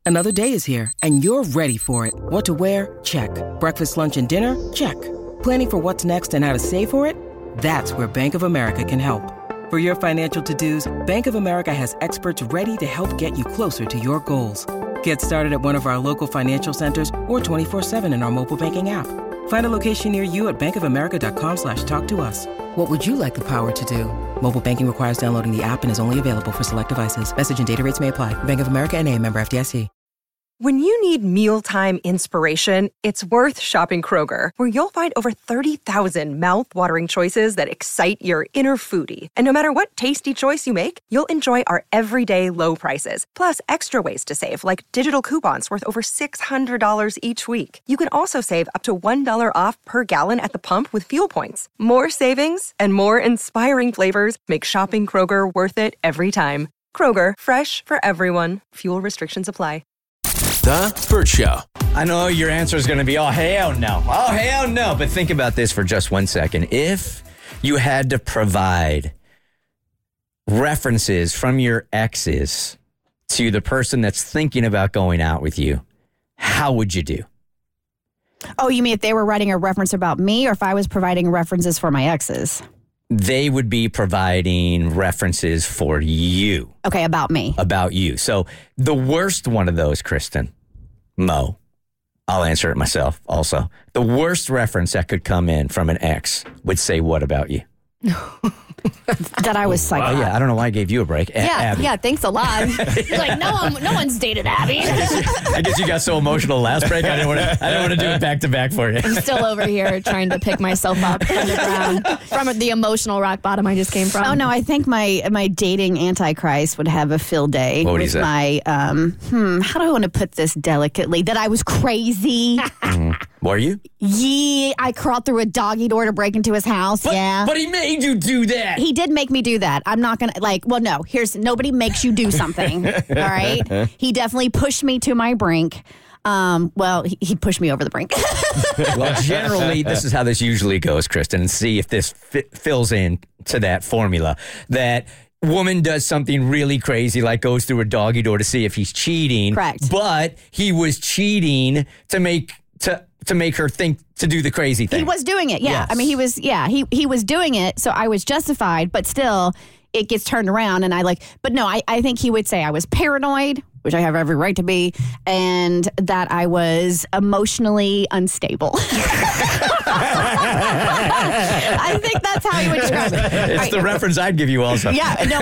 Another day is here, and you're ready for it. What to wear? Check. Breakfast, lunch, and dinner? Check. Planning for what's next and how to save for it? That's where Bank of America can help. For your financial to-dos, Bank of America has experts ready to help get you closer to your goals. Get started at one of our local financial centers or 24/7 in our mobile banking app. Find a location near you at bankofamerica.com/talktous. What would you like the power to do? Mobile banking requires downloading the app and is only available for select devices. Message and data rates may apply. Bank of America N.A., member FDIC. When you need mealtime inspiration, it's worth shopping Kroger, where you'll find over 30,000 mouth-watering choices that excite your inner foodie. And no matter what tasty choice you make, you'll enjoy our everyday low prices, plus extra ways to save, like digital coupons worth over $600 each week. You can also save up to $1 off per gallon at the pump with fuel points. More savings and more inspiring flavors make shopping Kroger worth it every time. Kroger, fresh for everyone. Fuel restrictions apply. The Bert Show. I know your answer is going to be, oh, hell no. Oh, hell no. But think about this for just 1 second. If you had to provide references from your exes to the person that's thinking about going out with you, how would you do? Oh, you mean if they were writing a reference about me or if I was providing references for my exes? They would be providing references for you. Okay, about me. About you. So the worst one of those, Kristen, Mo, I'll answer it myself also. The worst reference that could come in from an ex would say what about you? That I was psycho. Oh, yeah. I don't know why I gave you a break. Abby. Yeah, thanks a lot. You're like, no one's dated Abby. I guess you got so emotional last break. I didn't want to do it back to back for you. I'm still over here trying to pick myself up from the ground, from the emotional rock bottom I just came from. Oh, no, I think my dating antichrist would have a field day. What would he with say? My, how do I want to put this delicately? That I was crazy. Were you? Yeah, I crawled through a doggy door to break into his house. But he made you do that. He did make me do that. I'm not going to, nobody makes you do something. All right? He definitely pushed me to my brink. He pushed me over the brink. Well, generally, this is how this usually goes, Kristen, and see if this fills in to that formula. That woman does something really crazy, like goes through a doggy door to see if he's cheating. Correct. But he was cheating to make her think to do the crazy thing. He was doing it, yeah. Yes. I mean, he was doing it, so I was justified, but still, it gets turned around, and I think he would say I was paranoid, which I have every right to be, and that I was emotionally unstable. I think that's how he would describe it. It's the reference I'd give you also. Yeah, no,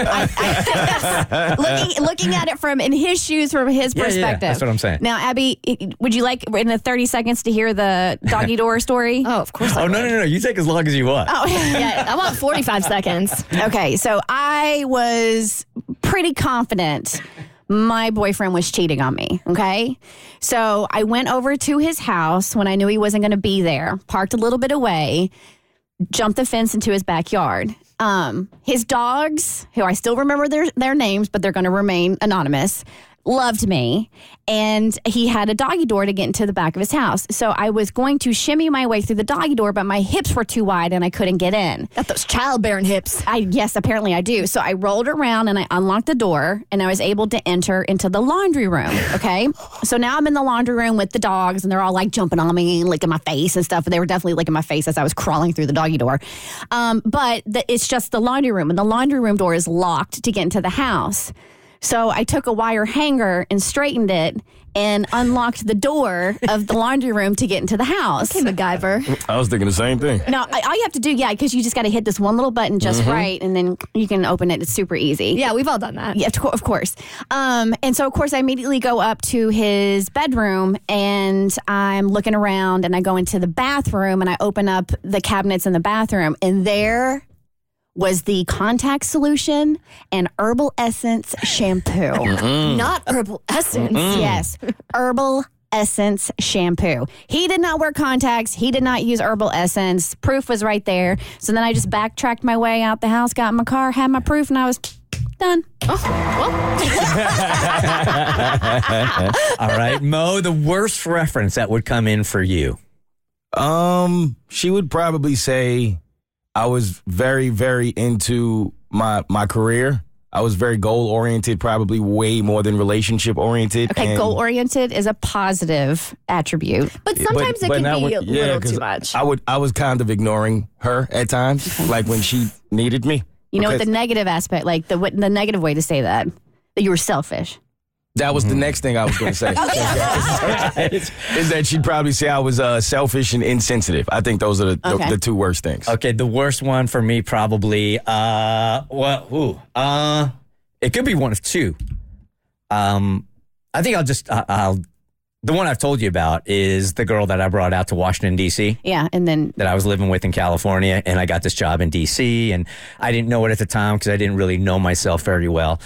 looking at it in his shoes, from his perspective. Yeah, that's what I'm saying. Now, Abby, would you like in the 30 seconds to hear the doggy door story? Oh, of course. Oh, no. You take as long as you want. Oh, Yeah, I want 45 seconds. Okay, so I was pretty confident my boyfriend was cheating on me, okay? So I went over to his house when I knew he wasn't going to be there, parked a little bit away, jumped the fence into his backyard. His dogs, who I still remember their names, but they're going to remain anonymous, loved me, and he had a doggy door to get into the back of his house. So I was going to shimmy my way through the doggy door, but my hips were too wide and I couldn't get in. Got those childbearing hips. Yes, apparently I do. So I rolled around and I unlocked the door and I was able to enter into the laundry room, okay? So now I'm in the laundry room with the dogs and they're all like jumping on me and licking my face and stuff. They were definitely licking my face as I was crawling through the doggy door. But it's just the laundry room, and the laundry room door is locked to get into the house. So I took a wire hanger and straightened it and unlocked the door of the laundry room to get into the house. Okay, MacGyver. I was thinking the same thing. Now, all you have to do, because you just got to hit this one little button just right, and then you can open it. It's super easy. Yeah, we've all done that. Yeah, of course. And so, of course, I immediately go up to his bedroom, and I'm looking around, and I go into the bathroom, and I open up the cabinets in the bathroom, and there was the contact solution and Herbal Essence shampoo. Not Herbal Essence. Yes, Herbal Essence shampoo. He did not wear contacts. He did not use Herbal Essence. Proof was right there. So then I just backtracked my way out the house, got in my car, had my proof, and I was done. Oh, well. All right, Mo, the worst reference that would come in for you. She would probably say I was very, very into my career. I was very goal-oriented, probably way more than relationship-oriented. Okay, goal-oriented is a positive attribute. But sometimes it can be a little too much. I was kind of ignoring her at times, like when she needed me. You know what the negative aspect, like the negative way to say that you were selfish. That was the next thing I was going to say. Is that she'd probably say I was selfish and insensitive. I think those are the two worst things. Okay, the worst one for me probably, it could be one of two. I think the one I've told you about is the girl that I brought out to Washington, D.C. Yeah, and then... that I was living with in California, and I got this job in D.C., and I didn't know it at the time because I didn't really know myself very well.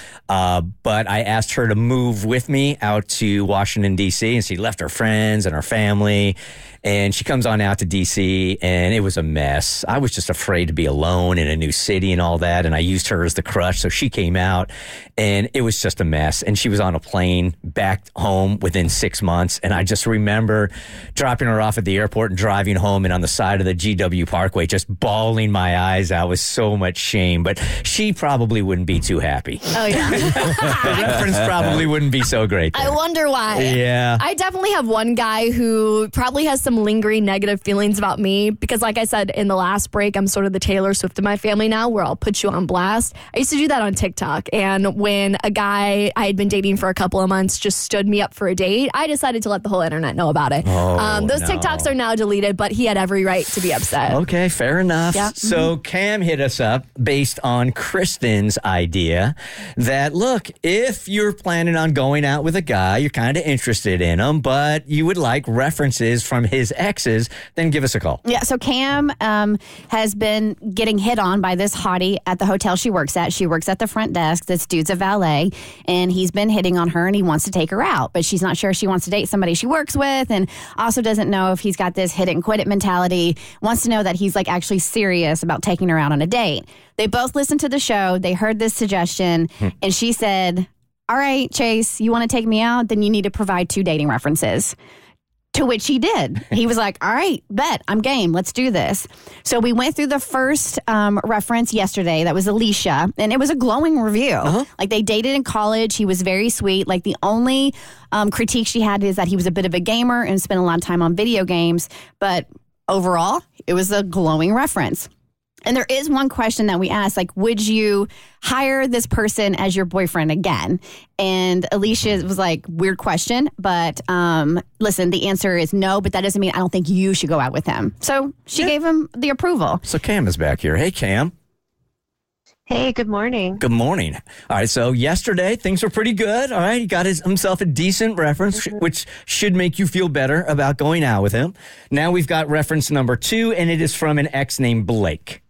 But I asked her to move with me out to Washington, D.C., and she left her friends and her family, and she comes on out to D.C., and it was a mess. I was just afraid to be alone in a new city and all that, and I used her as the crutch, so she came out, and it was just a mess. And she was on a plane back home within 6 months. And I just remember dropping her off at the airport and driving home, and on the side of the GW Parkway, just bawling my eyes out with so much shame. But she probably wouldn't be too happy. Oh, yeah. The reference probably wouldn't be so great there. I wonder why. Yeah. I definitely have one guy who probably has some lingering negative feelings about me because, like I said in the last break, I'm sort of the Taylor Swift of my family now, where I'll put you on blast. I used to do that on TikTok. And when a guy I had been dating for a couple of months just stood me up for a date, I decided to let the whole internet know about it. Those TikToks are now deleted, but he had every right to be upset. Okay, fair enough. Yeah. So Cam hit us up based on Kristen's idea that, look, if you're planning on going out with a guy, you're kind of interested in him, but you would like references from his exes, then give us a call. Yeah, so Cam has been getting hit on by this hottie at the hotel she works at. She works at the front desk. This dude's a valet, and he's been hitting on her, and he wants to take her out, but she's not sure she wants to date somebody she works with, and also doesn't know if he's got this hit it and quit it mentality, wants to know that he's like actually serious about taking her out on a date. They both listened to the show. They heard this suggestion, and she said, all right, Chase, you want to take me out? Then you need to provide 2 dating references. To which he did. He was like, all right, bet, I'm game. Let's do this. So we went through the first reference yesterday. That was Alicia. And it was a glowing review. Like, they dated in college. He was very sweet. Like, the only critique she had is that he was a bit of a gamer and spent a lot of time on video games. But overall, it was a glowing reference. And there is one question that we asked, like, would you hire this person as your boyfriend again? And Alicia was like, weird question, but listen, the answer is no, but that doesn't mean I don't think you should go out with him. So she gave him the approval. So Cam is back here. Hey, Cam. Hey, good morning. Good morning. All right, so yesterday, things were pretty good. All right, he got himself a decent reference, which should make you feel better about going out with him. Now we've got reference number 2, and it is from an ex named Blake.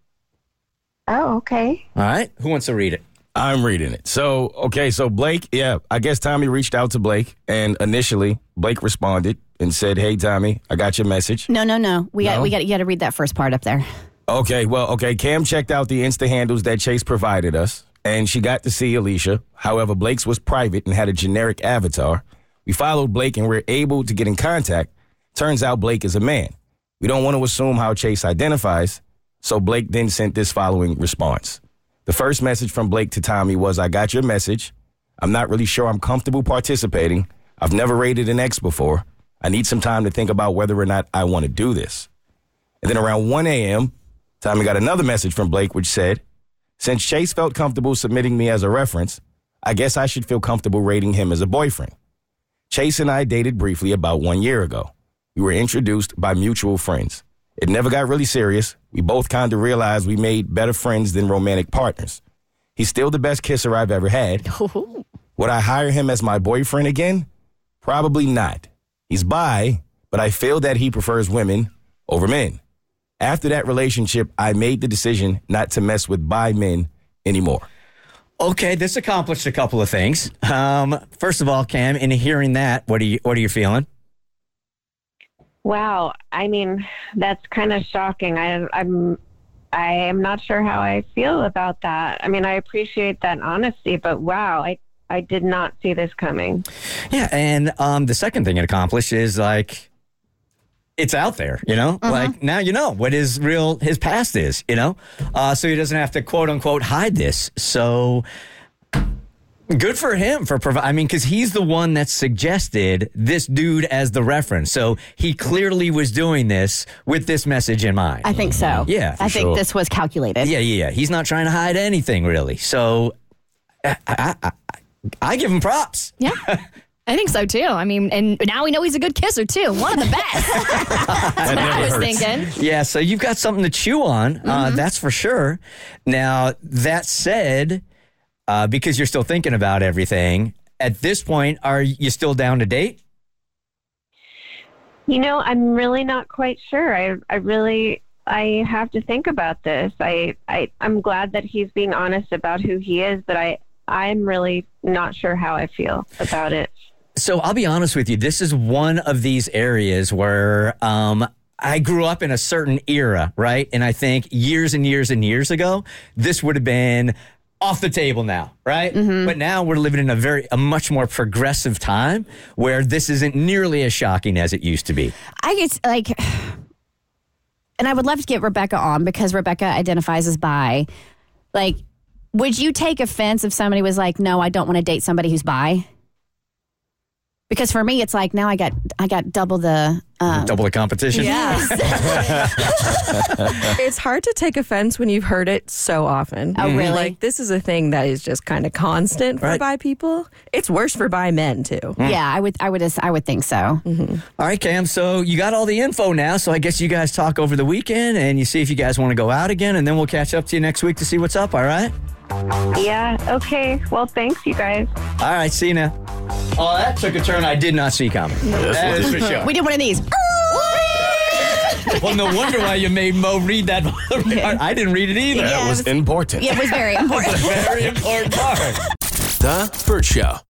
Oh, okay. All right, who wants to read it? I'm reading it. So Blake, I guess Tommy reached out to Blake, and initially Blake responded and said, hey, Tommy, I got your message. No. You got to read that first part up there. Okay, Cam checked out the Insta handles that Chase provided us, and she got to see Alicia. However, Blake's was private and had a generic avatar. We followed Blake and we're able to get in contact. Turns out Blake is a man. We don't want to assume how Chase identifies, so Blake then sent this following response. The first message from Blake to Tommy was, I got your message. I'm not really sure I'm comfortable participating. I've never rated an ex before. I need some time to think about whether or not I want to do this. And then around 1 a.m., Tommy got another message from Blake which said, since Chase felt comfortable submitting me as a reference, I guess I should feel comfortable rating him as a boyfriend. Chase and I dated briefly about 1 year ago. We were introduced by mutual friends. It never got really serious. We both kind of realized we made better friends than romantic partners. He's still the best kisser I've ever had. Would I hire him as my boyfriend again? Probably not. He's bi, but I feel that he prefers women over men. After that relationship, I made the decision not to mess with bi men anymore. Okay, this accomplished a couple of things. First of all, Cam, in hearing that, what are you feeling? Wow. I mean, that's kind of shocking. I am not sure how I feel about that. I mean, I appreciate that honesty, but wow, I did not see this coming. Yeah, and the second thing it accomplished is, like, it's out there, you know? Like, now you know what his past is, you know? So he doesn't have to, quote unquote, hide this. So Good for him for providing. I mean, because he's the one that suggested this dude as the reference. So he clearly was doing this with this message in mind. I think so. Yeah, I think this was calculated. Yeah. He's not trying to hide anything, really. So I give him props. Yeah. I think so too. I mean, and now we know he's a good kisser too. One of the best. That's what I was thinking. Yeah, so you've got something to chew on. That's for sure. Now, that said, because you're still thinking about everything, at this point, are you still down to date? You know, I'm really not quite sure. I have to think about this. I'm glad that he's being honest about who he is, but I'm really not sure how I feel about it. So I'll be honest with you. This is one of these areas where I grew up in a certain era, right? And I think years and years and years ago, this would have been off the table now, right? Mm-hmm. But now we're living in a much more progressive time where this isn't nearly as shocking as it used to be. I guess, like, and I would love to get Rebecca on because Rebecca identifies as bi. Like, would you take offense if somebody was like, no, I don't want to date somebody who's bi? Because for me, it's like now I got double the competition. Yes. It's hard to take offense when you've heard it so often. Oh, really? Like, this is a thing that is just kind of constant for bi people. It's worse for bi men too. Yeah, I would think so. Mm-hmm. All right, Cam. So you got all the info now. So I guess you guys talk over the weekend and you see if you guys want to go out again, and then we'll catch up to you next week to see what's up. All right? Yeah. Okay. Well, thanks, you guys. All right. See you now. Oh, that took a turn I did not see coming. That is for sure. We did one of these. Well, no wonder why you made Mo read that. I didn't read it either. That was important. Yeah, it was very important. Very important part. The Bert Show.